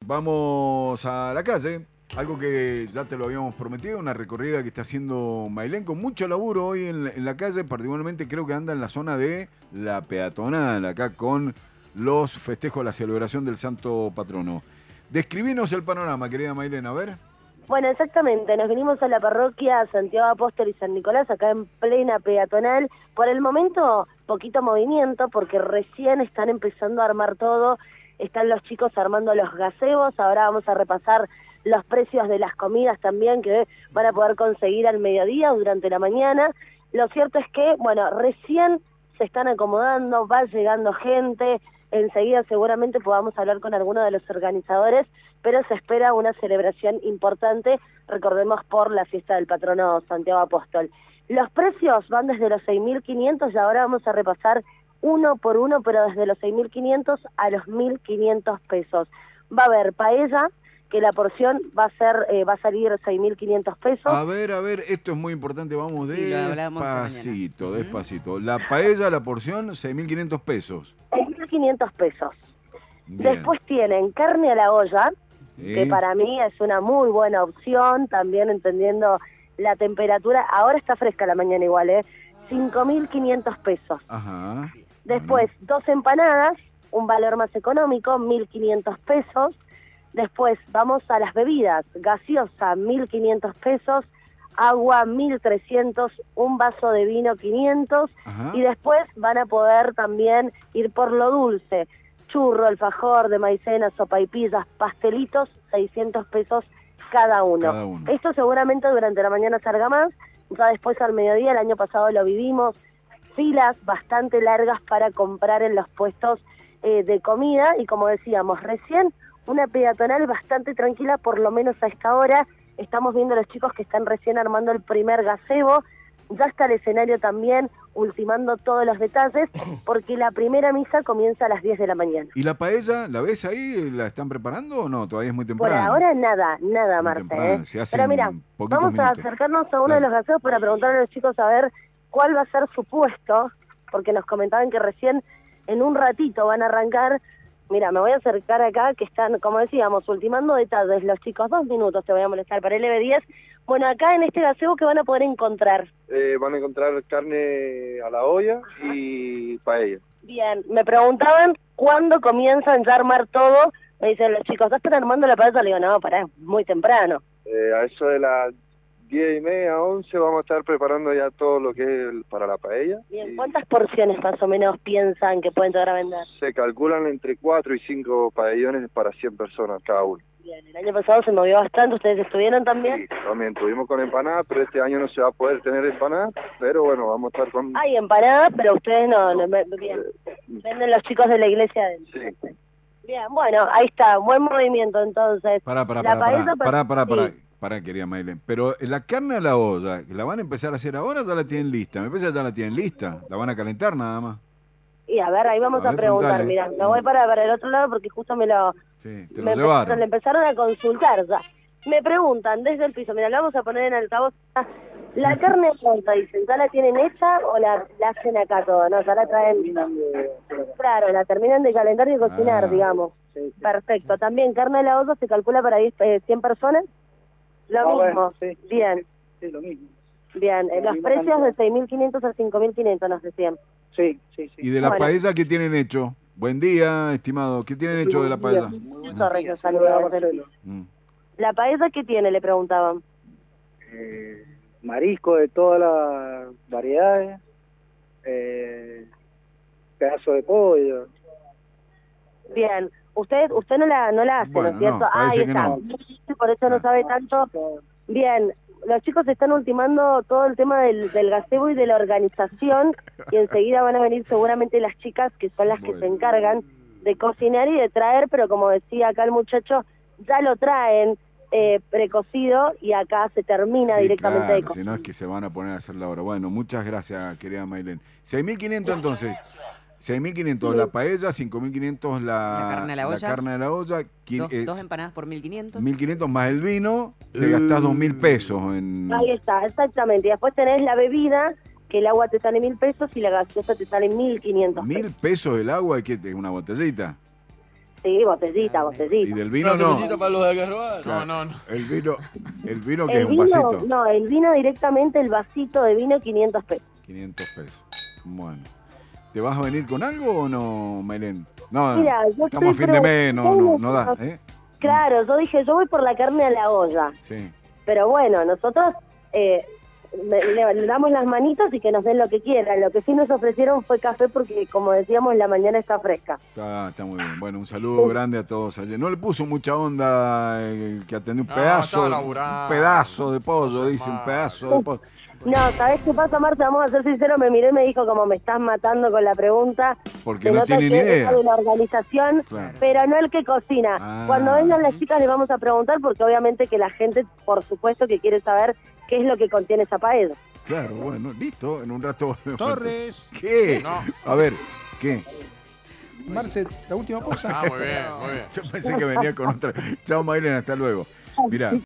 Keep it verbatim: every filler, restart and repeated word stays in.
vamos a la calle. Algo que ya te lo habíamos prometido, una recorrida que está haciendo Mailén con mucho laburo hoy en la, en la calle, particularmente creo que anda en la zona de la peatonal, acá con los festejos, la celebración del Santo Patrono. Describinos el panorama, querida Mailén, a ver. Bueno, exactamente, nos vinimos a la parroquia Santiago Apóstol y San Nicolás, acá en plena peatonal. Por el momento, poquito movimiento, porque recién están empezando a armar todo, están los chicos armando los gazebos, ahora vamos a repasar los precios de las comidas también que van a poder conseguir al mediodía o durante la mañana. Lo cierto es que, bueno, recién se están acomodando, va llegando gente, enseguida seguramente podamos hablar con alguno de los organizadores, pero se espera una celebración importante, recordemos, por la fiesta del patrono Santiago Apóstol. Los precios van desde los seis mil quinientos y ahora vamos a repasar uno por uno, pero desde los seis mil quinientos a los mil quinientos pesos. Va a haber paella, que la porción va a ser eh, va a salir seis mil quinientos pesos. A ver, a ver, esto es muy importante, vamos Sí, despacito, uh-huh. despacito. La paella, la porción, seis mil quinientos pesos. seis mil quinientos pesos. Bien. Después tienen carne a la olla, ¿Sí? que para mí es una muy buena opción, también entendiendo la temperatura. Ahora está fresca la mañana igual, ¿eh? cinco mil quinientos pesos. Ajá. Después, bueno. dos empanadas, un valor más económico, mil quinientos pesos. Después vamos a las bebidas, gaseosa mil quinientos pesos, agua mil trescientos, un vaso de vino quinientos. Ajá. Y después van a poder también ir por lo dulce, churro, alfajor de maicena, sopaipillas, pastelitos, seiscientos pesos cada uno. cada uno. Esto seguramente durante la mañana salga más, ya después al mediodía, el año pasado lo vivimos, filas bastante largas para comprar en los puestos eh, de comida y como decíamos recién, una peatonal bastante tranquila, por lo menos a esta hora. Estamos viendo a los chicos que están recién armando el primer gazebo. Ya está el escenario también, ultimando todos los detalles, porque la primera misa comienza a las diez de la mañana. ¿Y la paella, la ves ahí? ¿La están preparando o no? Todavía es muy temprano. Por ahora nada, nada, muy Marta. ¿eh? Se Pero mira, vamos minutos. a acercarnos a uno de los gazebos para preguntarle a los chicos a ver cuál va a ser su puesto, porque nos comentaban que recién en un ratito van a arrancar. Mira, me voy a acercar acá, que están, como decíamos, ultimando detalles los chicos. Dos minutos te voy a molestar para el L B diez. Bueno, acá en este gazebo, ¿qué van a poder encontrar? Eh, van a encontrar carne a la olla y paella. Bien, me preguntaban cuándo comienzan ya a armar todo. Me dicen los chicos, ¿ya están armando la paella? Le digo, no, pará, muy temprano. Eh, a eso de las diez y media, once, vamos a estar preparando ya todo lo que es el, para la paella. Bien, ¿cuántas porciones más o menos piensan que pueden llegar a vender? Se calculan entre cuatro y cinco pabellones para cien personas cada uno. Bien, el año pasado se movió bastante, ¿ustedes estuvieron también? Sí, también tuvimos con empanadas, pero este año no se va a poder tener empanadas, pero bueno, vamos a estar con... Hay empanadas, pero ustedes no, no bien, venden los chicos de la iglesia adentro. Sí. Bien, bueno, ahí está, buen movimiento entonces. Pará, pará, la pará, paella, pará, pará, pará, sí. pará, querida Mailén. Pero la carne a la olla, ¿la van a empezar a hacer ahora o ya la tienen lista? Me parece que ya la tienen lista, la van a calentar nada más. Y a ver, ahí vamos a, a ver, preguntar, preguntar, mira, me voy para, para el otro lado porque justo me lo... Sí, te lo me llevaron. empezaron, le empezaron a consultar ya. Me preguntan desde el piso, mira, lo vamos a poner en altavoz. La carne pronta, dicen, ¿ya la tienen hecha o la, la hacen acá todo? No, ya la traen... Claro, la terminan de calentar y de cocinar, ah, digamos. Sí, sí. Perfecto. También carne de la olla se calcula para diez, eh, cien personas. Lo ah, mismo. Bueno, sí. Bien. Sí, lo mismo. Bien, eh, los precios cantidad. De seis mil quinientos a cinco mil quinientos nos decían. Sí, sí, sí. ¿Y de la bueno. paella qué tienen hecho? Buen día, estimado. ¿Qué tienen hecho de la paella? Muy correcto, saludos. Mm. ¿La paella qué tiene? Le preguntaban. Eh, marisco de todas las variedades, eh, pedazo de pollo. Bien. Usted usted no la no la hace, bueno, ¿no es cierto? No, ah, ahí está. No. Por eso no sabe tanto. Bien. Los chicos están ultimando todo el tema del, del gazebo y de la organización y enseguida van a venir seguramente las chicas que son las que bueno. se encargan de cocinar y de traer, pero como decía acá el muchacho, ya lo traen eh, precocido y acá se termina sí, directamente claro, de cocinar. Si no es que se van a poner a hacer la hora. Bueno, muchas gracias, querida Mailén. seis mil quinientos entonces. seis mil quinientos sí. La paella, cinco mil quinientos la, la carne a la olla. La carne a la olla dos, es, dos empanadas por mil quinientos. mil quinientos más el vino, te uh. gastás dos mil pesos. En... Ahí está, exactamente. Y después tenés la bebida, que el agua te sale mil pesos y la gaseosa te sale mil quinientos. ¿Mil pesos el agua? ¿Qué? ¿Una botellita? Sí, botellita, Ah, botellita. Y del vino ¿Una no. cervecita para los de Algarroba? Claro. No, no, no. El vino, el vino que El es un vino, vasito. no, el vino directamente, el vasito de vino, quinientos pesos. quinientos pesos. Bueno. ¿Te vas a venir con algo o no, Maylén? No, Mira, yo estamos a estoy fin de mes, no, no, no da, preguntando- ¿eh? Claro, yo dije, yo voy por la carne a la olla. Sí. Pero bueno, nosotros eh, le, le- le damos las manitos y que nos den lo que quieran. Lo que sí nos ofrecieron fue café porque, como decíamos, la mañana está fresca. Está, está muy bien. Bueno, un saludo grande a todos ayer. No le puso mucha onda el que atendió un No, pedazo, estaba un laburando. pedazo de pollo, No seas dice, un malo. pedazo de pollo. No, ¿sabés qué pasa, Marta? Vamos a ser sinceros, me miré y me dijo, como me estás matando con la pregunta. Porque Se no nota tienen que idea. es de la organización, Claro. pero no el que cocina. Ah. Cuando vengan las chicas les vamos a preguntar, porque obviamente que la gente, por supuesto, que quiere saber qué es lo que contiene esa paella. Claro, bueno, listo. En un rato. Torres. ¿Qué? No. A ver, ¿qué? Marce, la última cosa. Ah, muy bien, muy bien. Yo pensé que venía con otra. Chao, Maylén, hasta luego. Mirá,